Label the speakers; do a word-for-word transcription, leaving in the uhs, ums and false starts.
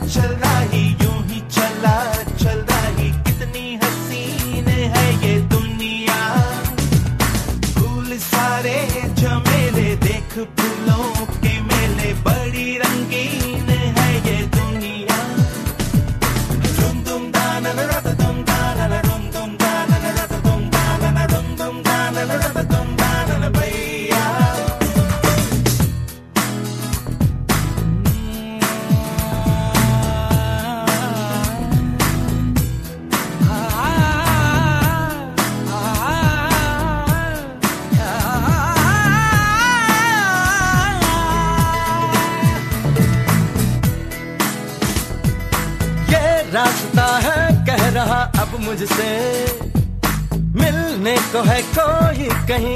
Speaker 1: चल रहा ही यूं ही चला चल रहा ही, कितनी हसीन है ये दुनिया। फूल सारे झमेले देख फूलों के मेले, बड़ी रंगीन है ये दुनिया। रुम दुम दाना रत दुम दाना रुम दुम दाना रत दुम दाना रुम दुम दाना रत दुम दाना भैया। रास्ता है कह रहा अब मुझसे, मिलने को है कोई कहीं।